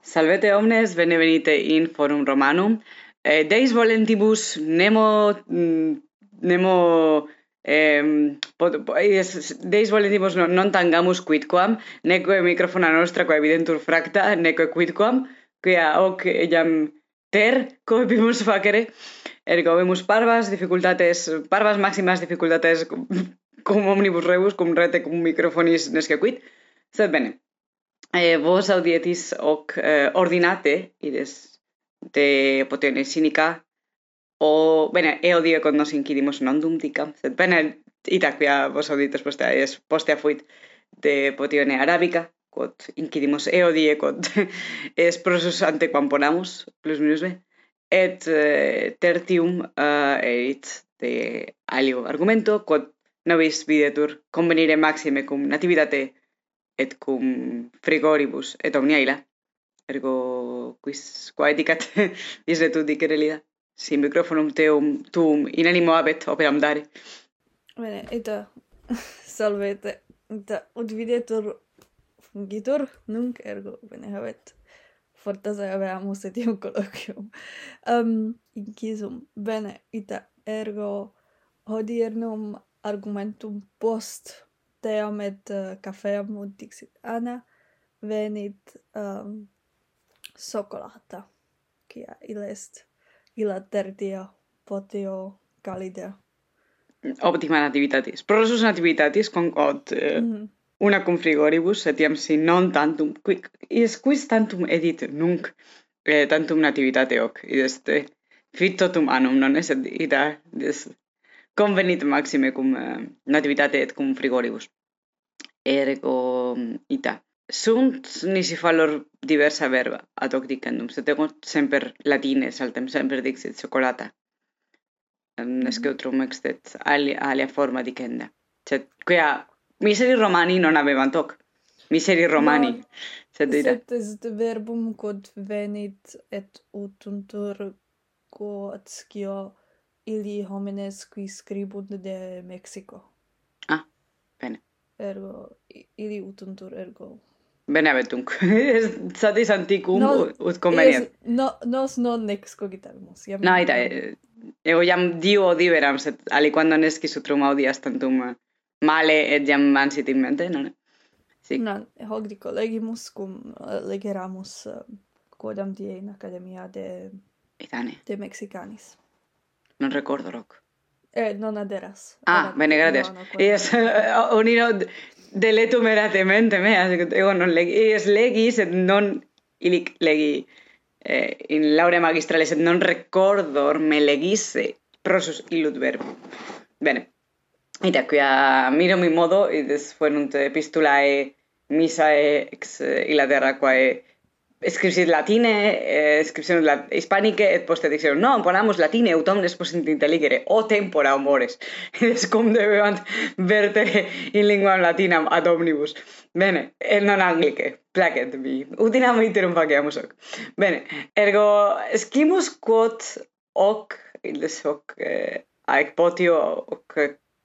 Salvete omnes, bene venite in forum Romanum. Deis volentibus deis volentibus non tangamus quidquam, neque microfona nostra quae evidentur fracta, neque quidquam, quia hoc jam coepimus facere, ergo vemus parvas maximas dificultates cum omnibus rebus, cum rete cum microfonis nesque quid, sed bene. Vos audietis hoc ordinate ides de potione sinica o bene eodie quod nos incidimus non dum dicam sed bene ita quia vos auditos postea fuit de potione arabica quod incidimus eodie quod es prosus ante quam ponamus plus minus be et tertium erit de alio argumento quod nobis videtur convenire maxime cum nativitate et cum frigoribus et omnia illa. Ergo quis quae dicat vis tu dicere Lida? Si microfonum tuum in animo habet operam dare. Bene, ita salvete, ita ut videtur fungitur nunc ergo bene habet. Fortasse habeamus etiam colloquium. Incisum, bene, ita ergo hodiernum argumentum post team et cafeam ut dixit Anna venit Socolata, quia illa est illa tertia potio calidea. Optima nativitatis. Prosus nativitatis concot una cum frigoribus etiam si non tantum quis tantum edit nunc tantum nativitate hoc ideste fit totum annum non est ita convenit maxime cum nativitate et cum frigoribus. Ergo ita sunt nisi fallor diversa verba ad hoc dicendum, sed egot semper latine saltem semper dixit Socolata. Nesque utrum extet alia forma dicenda. Sed quia miseri Romani non habebant hoc. Miseri Romani. No, sed est verbum quod venit et utuntur quotscio illi homines qui scribunt de Mexico. Ah, bene. Ergo illi utuntur ergo. Bene abetunc. Satis anticum ut convenient. Nos non ex cogitavimus. No, ita, ego jam dio diveram, sed aliquando nescis utrum audias tantum male et jam mansit in mente, non? Sí. Non, hoc dico, legimus cum legeramus quodam die in Academia de Mexicanis. Non recordo roc. Non aderas. Ah, bene, gratias. Ies, unino deletum erate mente mea, ego non legis, et non ilic legi in laurea magistrale, sed non recordor me legisse prosus illud verbum. Bene. Ita, quia miro mi modo, ides fuerunt epistulae misae ex Inglaterra quae scripsit latine, scriptiones hispanice, et poste dixerum, no, ponamus latine, ut omnes possint intelligere, o tempora humores. Ides cum debebant vertere in linguam latinam ad omnibus. Bene, et non anglice, placet vi. Utinam iterum faciamus hoc. Bene, ergo scimus quod hoc, illes hoc aec potio, hoc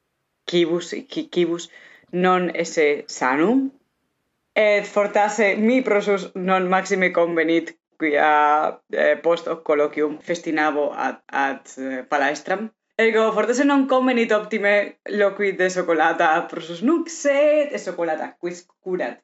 cibus non esse sanum, et fortasse mi prosus non maxime convenit quia post hoc colloquium festinavo ad palaestram. Ergo fortasse non convenit optime loqui de Socolata prosus nunc sed et Socolata quis curat.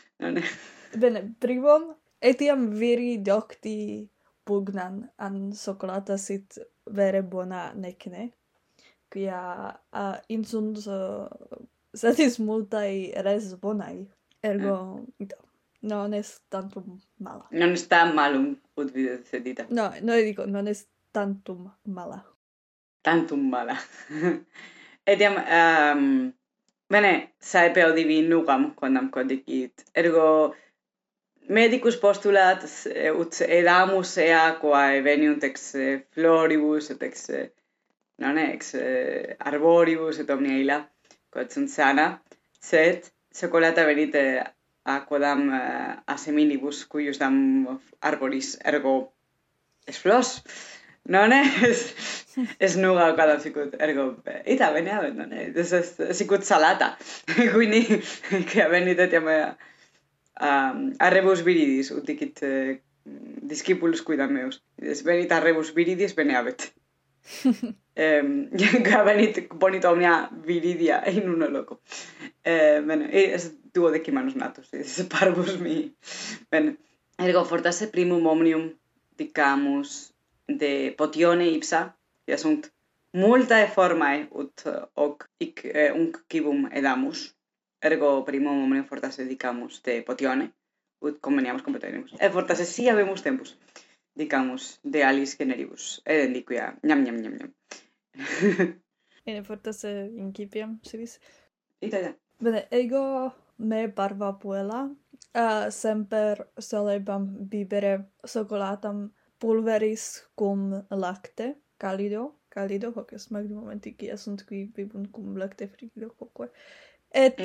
Bene, primum etiam viri docti pugnan an Socolata sit vere bona necne, quia insunt satis multae res bonai. Ergo, non est tantum mala. Non est tam malum, ut videt sedita. No, dico, non est tantum mala. Tantum mala. Etiam, bene, saepe audivi nugam, quandam codicit. Ergo, medicus postulat, ut edamus ea quae veniunt ex floribus, et ex arboribus, et omnia illa, quod sunt sana, sed Socolata venite a quodam aseminibus, cuius dam arboris, ergo es flos, non es nuga quadam sicut, ergo ita bene habet, non sicut salata, quindi quia venite etiam a rebus viridis, ut dicit discípulos cuida meus. Ides venit a rebus viridis beneabet. Venit bonito omnia viridia in uno loco. Bene, es duodecimanus natus, ides parvus mi. Bene, ergo fortasse primum omnium dicamus de potione ipsa, ja sunt multae formae ut hoc hic unc cibum edamus, ergo primum omnium fortasse dicamus de potione, ut conveniamus completarimus. Et fortasse si habemus tempus, dicamus, de alis generibus, edendiquia, ñam. Ene fortasse incipiam, sivis? Ita. Bene, ego me parva puella, semper solebam bibere socolatam pulveris cum lacte, calido, hoc est magnum momenti quia sunt qui bibunt cum lacte frigido quoque. Et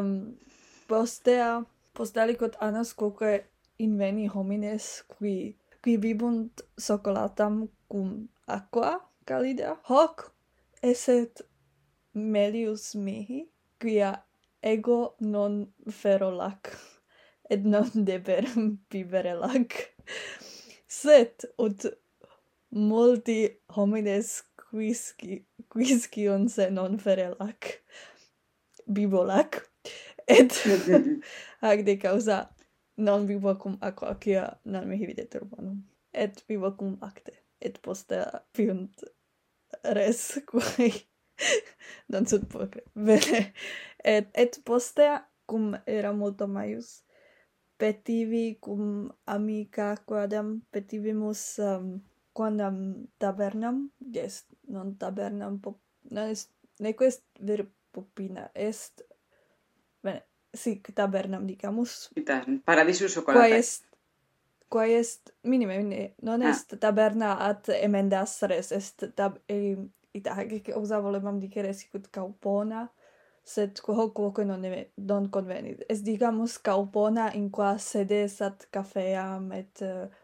post aliquot annos quoque inveni homines qui bibunt socolatam cum aqua calida, hoc esset melius mihi, quia ego non fero lac, et non deberem bibere lac. Sed, ut multi homines quiscion se non fere lac, bibo lac, et hac de causa non bibo cum aqua, quia non mihi videtur bonum, et bibo cum lacte, et postea fiunt res quae non sunt pulcre. Bene. Et postea, cum era multo maius, petivi cum amica quadam petivimus quandam tabernam, est non tabernam, non est, neque est ver popina, est, bene, sic tabernam dicamus. Ita, paradisus chocolata. Quae est, minime, non est taberna ad emendas res, est ita hac usa volebam dicere sicut caupona, sed hoc quoque non convenit. Es dicamus caupona in qua sedes ad cafeam et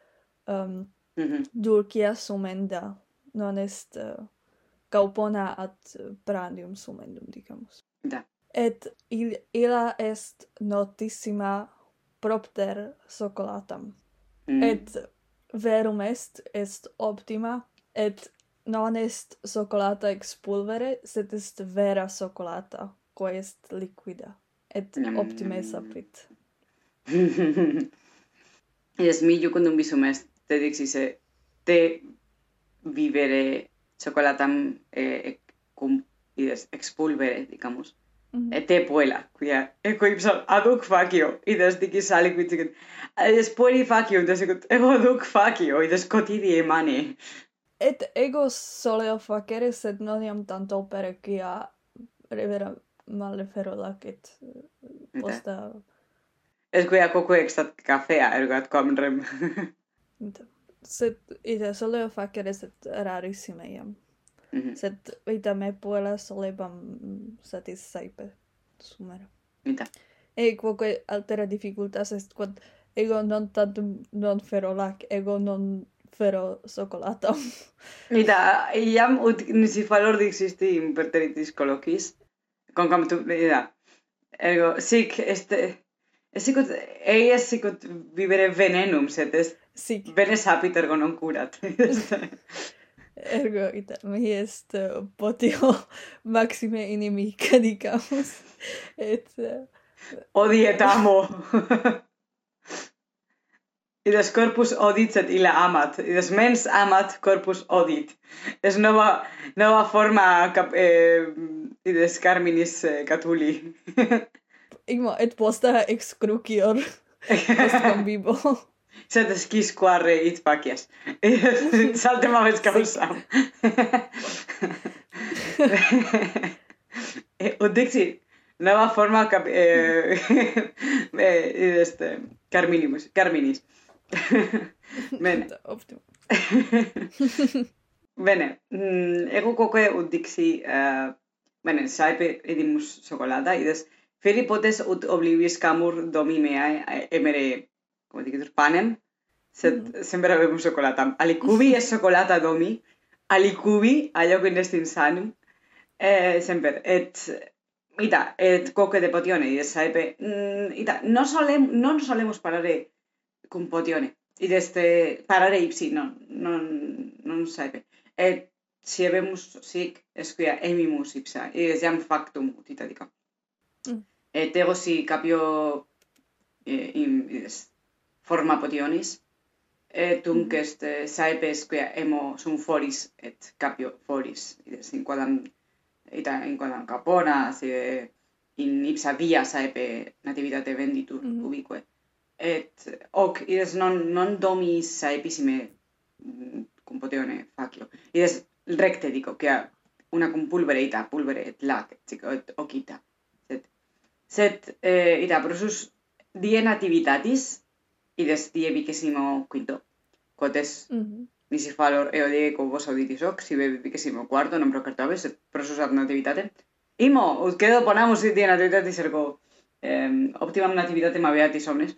dulcia sumenda, non est caupona ad prandium sumendum, dicamus. Da. Et illa est notissima propter socolatam. Et verum est optima, et non est socolata ex pulvere, sed est vera socolata, quae est liquida, et optime sapit. Ides mi jucundum visum est, te dixisse, te vivere socolatam cum ides ex pulvere, dicamus, et te puella, quia eco ipsam aduc facio, ides dicis aliquid sicut, ides pueri facio, ides sicut, ego aduc facio, ides cotidie mane. Et ego soleo facere, sed non iam tanto opere, quia revera malefero lacet posta. Es quia quoque extat cafea, ergo ad quam rem. Sed ita soleo facere, sed rarissime iam. Sed ita me puella solebam satis saepe sumere. Ita. E quoque altera difficultas est quod ego non tantum non fero lac, ego non fero socolatam. Ita, iam ut nisi valor dixisti imperteritis colloquis, concam tu, ida, ergo, sic sicut, eies sicut vivere venenum, sed est bene sapit ergo non curat. Ergo, ita, mihi est potio maxime inimica, dicamus, et odiet amo. Ides corpus odit, sed illa amat. Ides mens amat, corpus odit. Es nova forma ides carminis catuli. Igmo, et posta ex crucior post convivo. Sed esquis quare it facias. Saltem aves causam. Ut dixi, nova forma carminis. Bene. Optimo. Bene, ego quoque ut dixi, bene, saepe edimus socolata, ides Filipotes ut oblivis camur domi meae emere, como dicitur, panem, sed semper habemus socolatam. Alicubi es socolata domi, alicubi, alio quin est insanum, semper, et quoque de potione, ides saepe, non solemus parare cum potione, I desde parare ipsi, non saipe. Et siebemus sic esquia emimus ipsa, i des jam factum utitatica. Et ego si capio forma potionis, et tunc est saipe esquia emo sum foris et capio foris, i des inquadam capona, in ipsa via saipe nativitate venditur ubique. Et hoc, ides non domis saepisime cum potione facio. Ides recte dico, quia una cum pulvere et lac, et ocita. Sed ita, prosus die nativitatis, ides die vicesimo quinto. Quotes nisi falor eo die co vos auditis hoc, si vicesimo quarto, non procartabes, et prosus ad nativitate. Imo, ut quedo ponamus die nativitatis ergo optimam nativitatem habeatis omnes.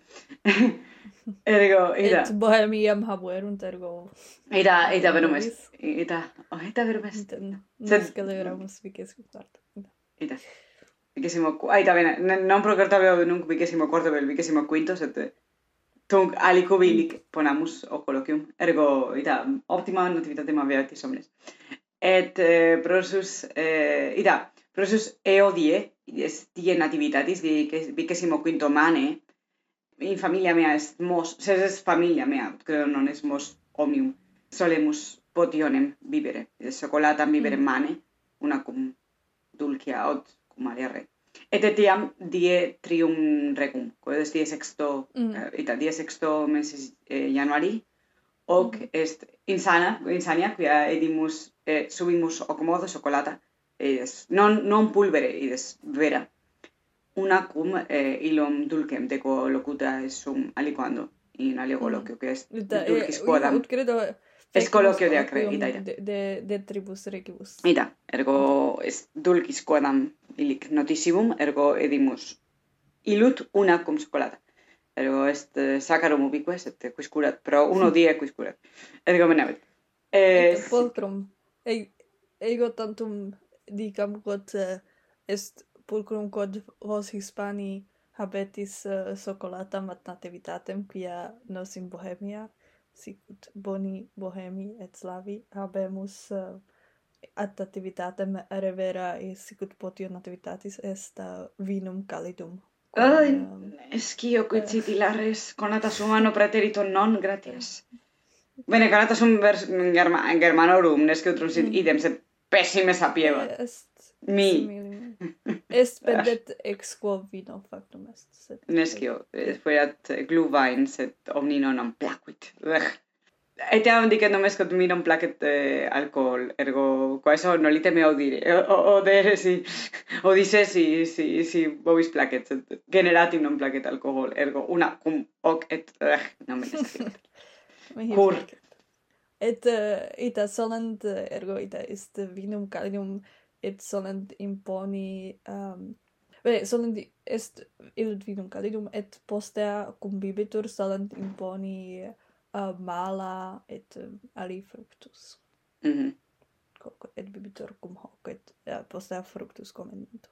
Ergo, ida. Et bohemiam habuerunt ergo. Ida verumes. Ida verumes. Nos celebramus vicesimo quarto. Ida. Vicesimo, ita bene, non procartabeo nunc vicesimo quarto, vel vicesimo quinto, set tunc alicubilic ponamus o colloquium. Ergo, ida, optima nativitatem habeatis omnes. Et prosus, ida, prosus eo die nativitatis, vicesimo quinto mane, in familia mea est mos, ses familia mea, creo non est mos omnium, solemus potionem vivere, chocolatam vivere mane, una cum dulcia od cum aliare. Et etiam die trium regum, coedes die sexto, die sexto meses januari, hoc est insania, quia edimus, subimus hoc modo chocolata, non pulvere, ides vera, una cum ilum dulcem deco locuta sum aliquando in alio colloquio, que est dulcis quodam. Es colloquio de acre, ita. De tribus regibus. Ita, ergo est dulcis quodam illic notissibum, ergo edimus ilut una cum chocolata. Ergo est saccharum ubique, et quiscurat, pro uno die quiscurat. Ergo menabit. Et pulcrum, ego tantum dicam quod est pulcrum quod vos Hispani habetis chocolatam ad nativitatem, quia nos in Bohemia, sicut boni Bohemi et Slavi, habemus ad nativitatem revera, sicut potio nativitatis est vinum calidum. Escio quid sit hilares, conatas humano praeterito non gratias. Bene, conatas sum vers Germanorum, nesce utrum sit idem, sed pessime sapieva. Est pendet ex quo vino factum est. Nescio, fiat Glühwein, sed omni non placuit. Etiam dicendum est quod mi non placet alcohol, ergo quaeso nolite me audire, odere si vobis placet, sed generatim non placet alcohol, ergo una cum hoc et non me desafit. Cur. Et ita solent, ergo ita est vinum calidum, et solent imponi, solent est illud vinum calidum, et postea cum bibitur solent imponi mala et ali fructus. Et bibitur cum hoc, et postea fructus comendentur.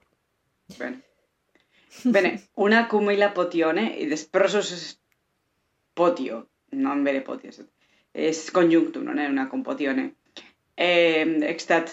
Bene, una cum illa potione, ides prosus potio, non vere potio, es conjunctum, non è una cum potione. Extat,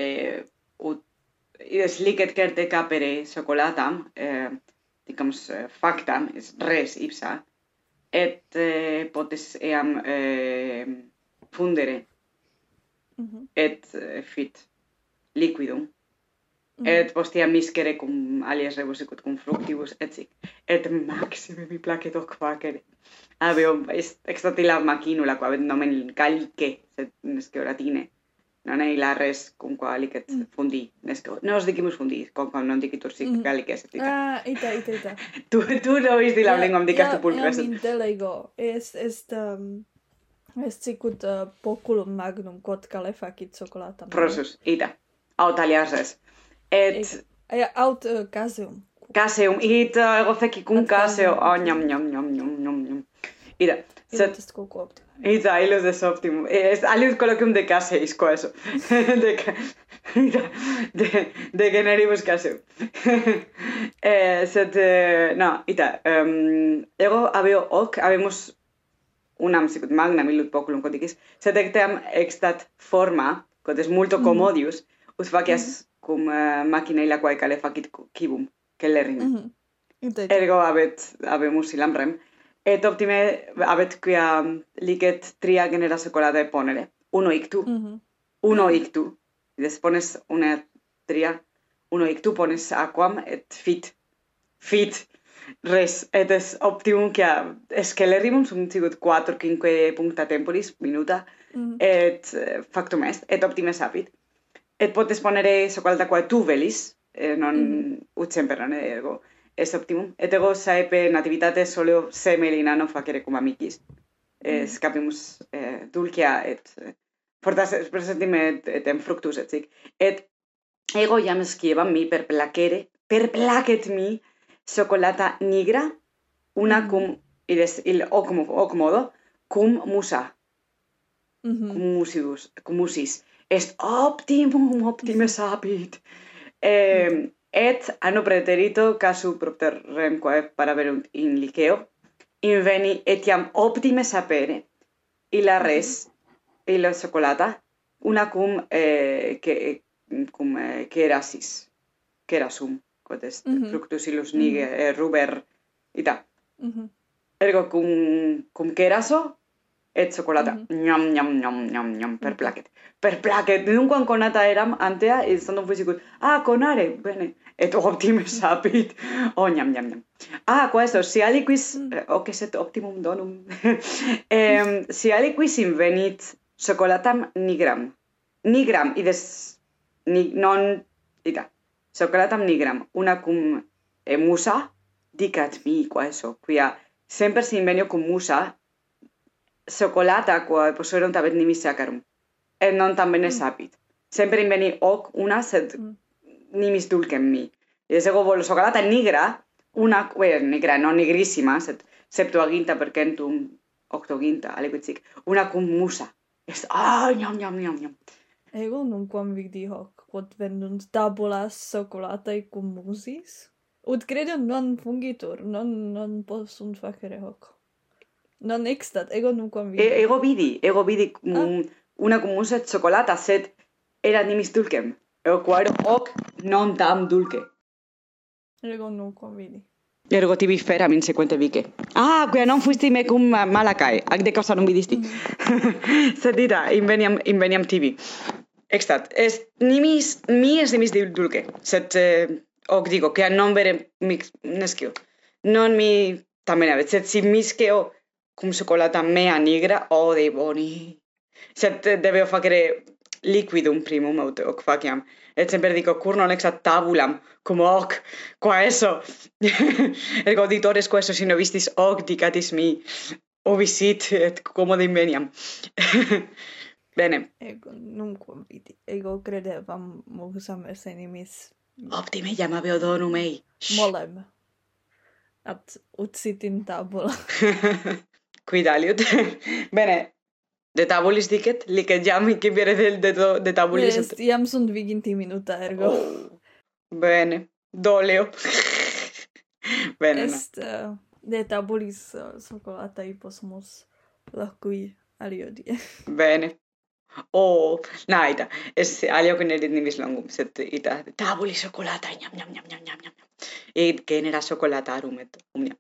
ides licet certe capere chocolatam, dicamus factam, es res ipsa, et potes eam fundere, et fit liquidum, et postiam miscere cum alias rebus sicut cum fructibus, et maxime mi placet hoc facere. Habeo, extat illa machinula, qua nomen calice, sed nesce oratine, non ei la res cum qua licet fundi, nesce, nos dicimus fundi, cum non dicitur sic calice, et ita. Ita. Tu no visti la linguam dicas tu pulcres. Eam intelego, est sicut poculum magnum quod calefacit chocolatam. Prosus, ita, aut alias res. Et aut caseum. Caseum, ita, ego feci cum caseo, ñam. Ita, Illud est quoque optimum. Ita, illud est optimum. Est aliud colloquium de caseis, coeso. De generibus caseum. Sed, no, ita, ego habeo hoc, habemus unam sicut magna millut poculum codicis, sed ecteam extat forma, codes multo commodius, ut facias cum machinae quae cale facit cibum, celerrime. Ergo habemus ilam rem. Et optime habet quia licet tria genera secolatae ponere. Uno ictu. Uno ictu. Des pones una tria. Uno ictu pones aquam et fit. Fit. Res. Et es optimum quia scelerrimum sunt sicut 4-5 puncta temporis minuta. Et factum est. Et optime sapit. Et potes ponere secolata quae tu velis. Non ut semper non ergo. Es optimum. Et ego saepe nativitates soleo semelina non facere cum amicis. Scapimus dulcia et fortas presentime et fructus et sic. Et ego jam sciebam mi perplacet mi chocolata nigra, una cum, hoc modo, cum musa. Cum musis. Est optime sapit. Et anno praeterito casu propter rem quae paraverunt in Liceo, inveni etiam optime sapere illa res, illa chocolata, una cum cerasum, quod est fructus illus nige ruber, ita. Ergo cum ceraso, et chocolata, ñam, perplacet. Nunquam conata eram antea, et standum fui sicut, conare, bene, et optime sapit, ñam. Questo, si aliquis, hoc est optimum donum, si aliquis invenit chocolatam nigram, ides, non, ita, chocolatam nigram, una cum musa, dicat mi, questo, quia semper si invenio cum musa, chocolata quae posserunt habet nimis sacarum, et non tam bene sapit. Sempre inveni hoc una, sed nimis dulcem mi. Et ego volo chocolata nigra, una, nigra, non nigrissima, sed septuaginta percentum, octoginta, aliquid sic, una cum musa. Est, ñam. Ego nunquam vidi hoc, quod vendunt tabulas chocolatae cum musis. Ut credo non fungitur, non possunt facere hoc. Non extat, ego nunquam vidi. Ego vidi una cum musa chocolata, sed erat nimis dulcem. Ego quaero hoc non tam dulce. Ego nunquam vidi. Ergo tibi feram in sequente vice. Quia non fuistime cum Malacae, ac de causa non vidisti. Sed ita, inveniam tibi. Extat, mi est nimis dulce, sed hoc digo, quia non vere nescio. Non mi tamen avet, sed si misceo cum chocolata mea nigra, dei boni. Sed debeo facere liquidum primum, hoc faciam. Et semper dico, cur non exat tabulam, cum hoc, qua eso. Ergo auditores, qua eso, si no vistis hoc, dicatis mi, obisit, et commode inveniam. Bene. Ego nunquam vidi. Ego credevam musam esse nimis. Optime jam habeo donum ei. Molem. Ut sit in tabula. Quid aliut. Bene. De tabulis dicet, licet jam incipere de tabulis. Est, iam sunt viginti minuta, ergo. Bene. Doleo. Bene. Est, de tabulis chocolatae possumus locui aliodie. Bene. Naita. Es alio que nerit nimis longum, sed ita, tabuli chocolata, ñam. Et genera chocolatarum, et omnia.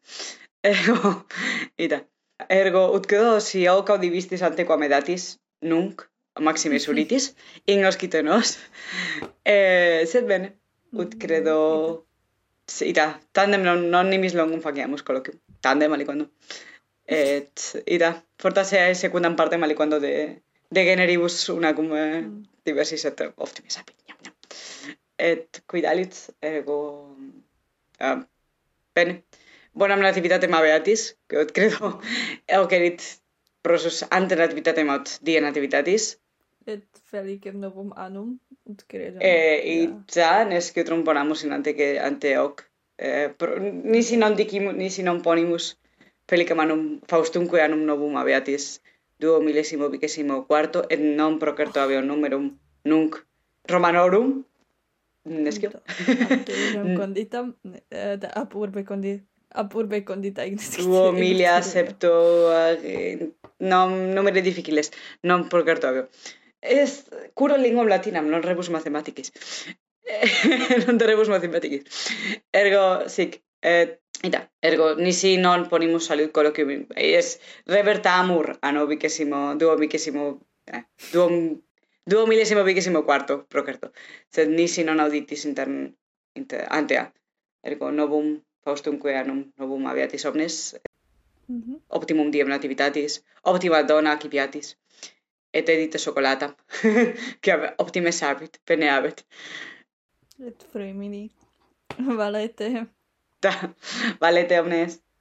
Ita. Ergo, ut quedo, si hoc audivistis ante quam edatis, nunc, maxime suritis, ingoscite nos. Sed bene, ut credo, ita, tandem non nimis longum faciamus colloquium. Tandem aliquando. Et ita, fortasse secundam partem aliquando de generibus una cum diversis et optime sapit. Ñam. Et quidalic, ergo, bene. Bonam nativitatem habeatis, que ut credo, hoc erit prosus ante nativitatem aut die nativitatis. Et felicem novum annum, ut credo. Ita, nescio tromponamus in ante hoc. Nisi non ponimus felicem annum Faustumque annum novum habeatis 2024, et non procerto habeo numerum nunc Romanorum, nescio. Anteriorem conditam, apurbe condita ignis. 2000 septo numeri difficiles, non por cartobio. Curo lingua latinam, non rebus mathematicis. Non te rebus mathematicis. Ergo, sic, ergo, nisi non ponimus salud colloquium. Revertamur ano duomillesimo vigésimo quarto, procerto. Sed nisi non auditis antea. Ergo, novum faustumque annum novum aviatis omnes, optimum diem nativitatis, optima dona cipiatis, et edite chocolata, que optimes habit, pene habet. Et fremini. Valete. Valete omnes.